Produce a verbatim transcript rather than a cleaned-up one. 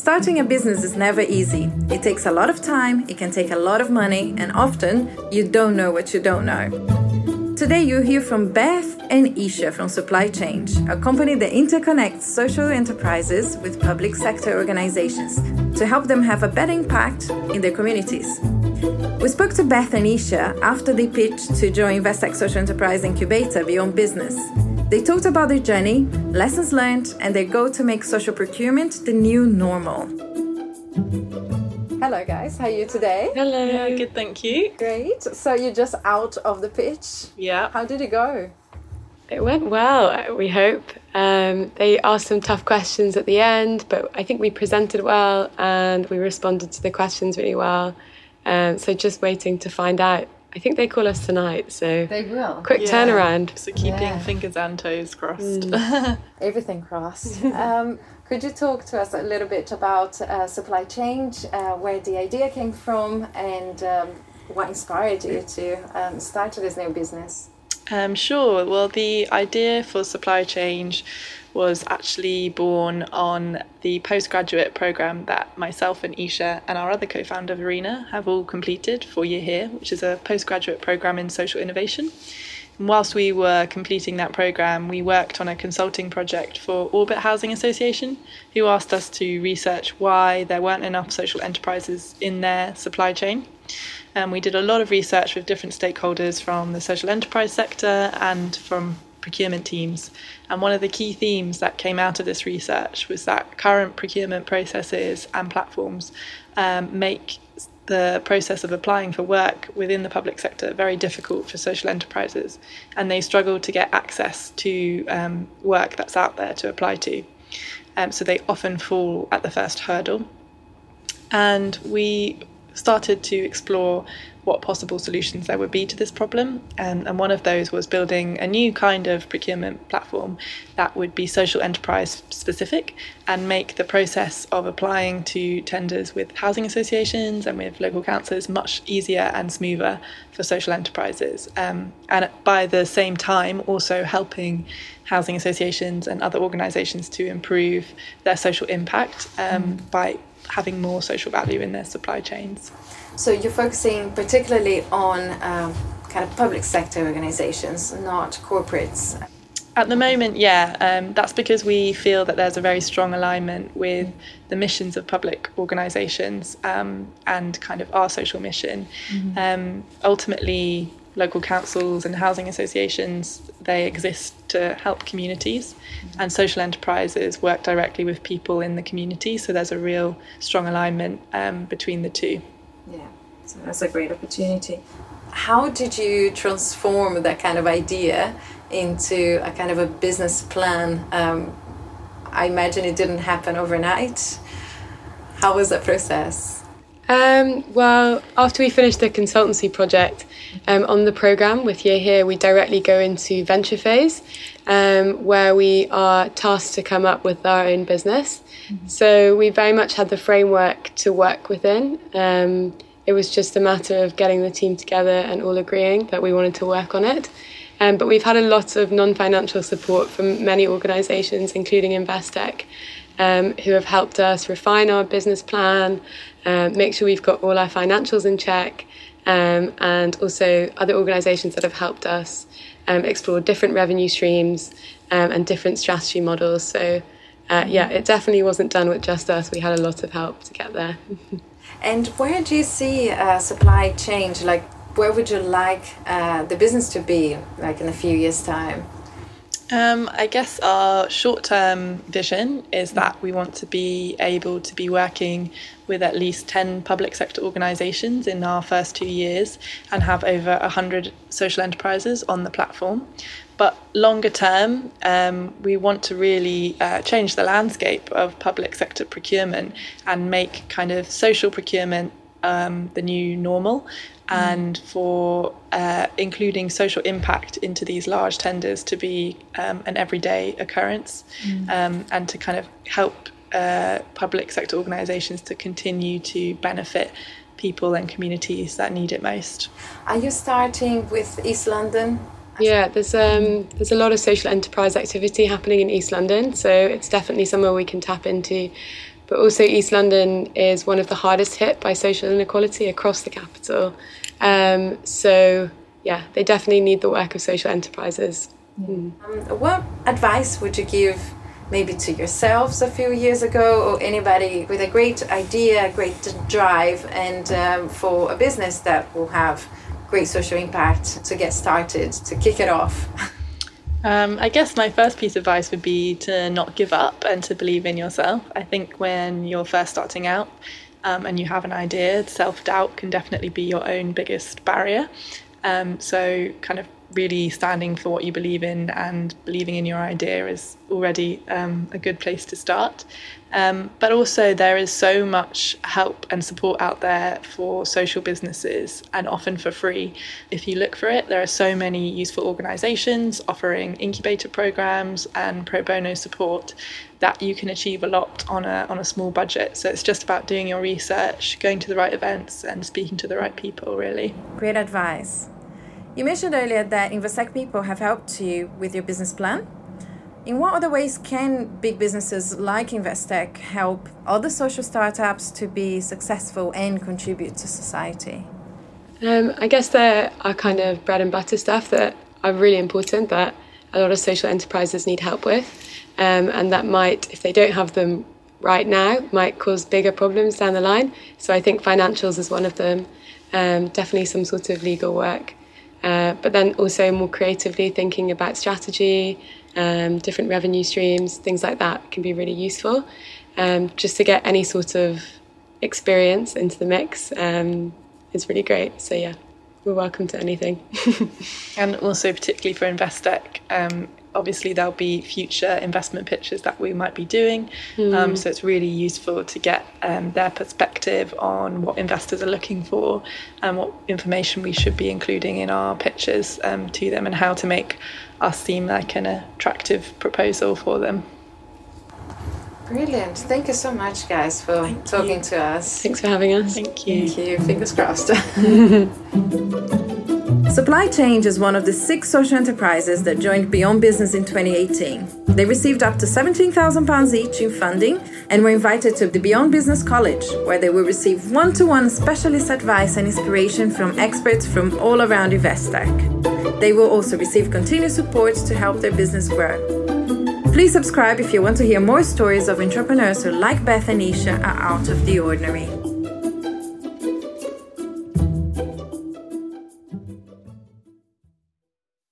Starting a business is never easy. It takes a lot of time, it can take a lot of money, and often you don't know what you don't know. Today you hear from Beth and Isha from Supply Change, a company that interconnects social enterprises with public sector organizations to help them have a better impact in their communities. We spoke to Beth and Isha after they pitched to join Investec Social Enterprise Incubator Beyond Business. They talked about their journey, lessons learned, and their goal to make social procurement the new normal. Hello guys, how are you today? Hello. Yeah, good, thank you. Great. So you're just out of the pitch? Yeah. How did it go? It went well, we hope. Um, they asked some tough questions at the end, but I think we presented well and we responded to the questions really well. Um, so just waiting to find out. I think they call us tonight, so they will. Quick yeah. turnaround. So keeping yeah. fingers and toes crossed. Mm. Everything crossed. um, could you talk to us a little bit about uh, Supply Change, uh, where the idea came from, and um, what inspired you to um, start this new business? Um, sure. Well, the idea for Supply Change was actually born on the postgraduate programme that myself and Isha and our other co-founder Verena have all completed for Year Here, which is a postgraduate programme in social innovation. And whilst we were completing that programme, we worked on a consulting project for Orbit Housing Association, who asked us to research why there weren't enough social enterprises in their supply chain. And we did a lot of research with different stakeholders from the social enterprise sector and from procurement teams. And one of the key themes that came out of this research was that current procurement processes and platforms um, make the process of applying for work within the public sector very difficult for social enterprises, and they struggle to get access to um, work that's out there to apply to. Um, so they often fall at the first hurdle. And we started to explore what possible solutions there would be to this problem, and, and one of those was building a new kind of procurement platform that would be social enterprise specific and make the process of applying to tenders with housing associations and with local councils much easier and smoother for social enterprises, um, and by the same time also helping housing associations and other organisations to improve their social impact um, mm. by having more social value in their supply chains. So you're focusing particularly on um, kind of public sector organisations, not corporates? At the moment, yeah. Um, that's because we feel that there's a very strong alignment with the missions of public organisations um, and kind of our social mission. Mm-hmm. Um, ultimately, local councils and housing associations, they exist to help communities, mm-hmm. and social enterprises work directly with people in the community, so there's a real strong alignment um, between the two. Yeah, so that's a great opportunity. How did you transform that kind of idea into a kind of a business plan? Um, I imagine it didn't happen overnight. How was that process? Um, well, after we finished the consultancy project um, on the programme with Year Here, we directly go into venture phase, um, where we are tasked to come up with our own business. Mm-hmm. So we very much had the framework to work within. Um, it was just a matter of getting the team together and all agreeing that we wanted to work on it. Um, but we've had a lot of non-financial support from many organisations, including Investec, um, who have helped us refine our business plan, um, make sure we've got all our financials in check, um, and also other organisations that have helped us um, explore different revenue streams um, and different strategy models. So uh, yeah, it definitely wasn't done with just us. We had a lot of help to get there. And where do you see uh, Supply Change? Like, where would you like uh, the business to be, like in a few years' time? Um, I guess our short-term vision is that we want to be able to be working with at least ten public sector organisations in our first two years and have over one hundred social enterprises on the platform. But longer term, um, we want to really uh, change the landscape of public sector procurement and make kind of social procurement um, the new normal, and for uh, including social impact into these large tenders to be um, an everyday occurrence, mm. um, and to kind of help uh, public sector organisations to continue to benefit people and communities that need it most. Are you starting with East London? Yeah, there's um there's a lot of social enterprise activity happening in East London, so it's definitely somewhere we can tap into. but also East London is one of the hardest hit by social inequality across the capital. Um, so, yeah, they definitely need the work of social enterprises. Mm. Um, what advice would you give maybe to yourselves a few years ago, or anybody with a great idea, a great drive, and um, for a business that will have great social impact to get started, to kick it off? Um, I guess my first piece of advice would be to not give up and to believe in yourself. I think when you're first starting out um, and you have an idea, self-doubt can definitely be your own biggest barrier. Um, so kind of really standing for what you believe in and believing in your idea is already um, a good place to start. Um, but also there is so much help and support out there for social businesses, and often for free. If you look for it, there are so many useful organisations offering incubator programmes and pro bono support that you can achieve a lot on a on a small budget. So it's just about doing your research, going to the right events and speaking to the right people, really. Great advice. You mentioned earlier that Investec people have helped you with your business plan. In what other ways can big businesses like Investec help other social startups to be successful and contribute to society? Um, I guess there are kind of bread and butter stuff that are really important that a lot of social enterprises need help with. Um, and that might, if they don't have them right now, might cause bigger problems down the line. So I think financials is one of them, um, definitely some sort of legal work. Uh, but then also more creatively thinking about strategy, um, different revenue streams, things like that can be really useful. Um, just to get any sort of experience into the mix um, is really great. So yeah, we're welcome to anything. And also particularly for Investec, um, obviously there'll be future investment pitches that we might be doing. Mm. Um, so it's really useful to get um, their perspective on what investors are looking for and what information we should be including in our pitches um, to them, and how to make us seem like an attractive proposal for them. Brilliant. Thank you so much, guys, for Thank talking you. to us. Thanks for having us. Thank you. Thank you. Fingers crossed. Supply Change is one of the six social enterprises that joined Beyond Business in twenty eighteen. They received up to seventeen thousand pounds each in funding and were invited to the Beyond Business College, where they will receive one-to-one specialist advice and inspiration from experts from all around Investec. They will also receive continued support to help their business grow. Please subscribe if you want to hear more stories of entrepreneurs who, like Beth and Isha, are out of the ordinary.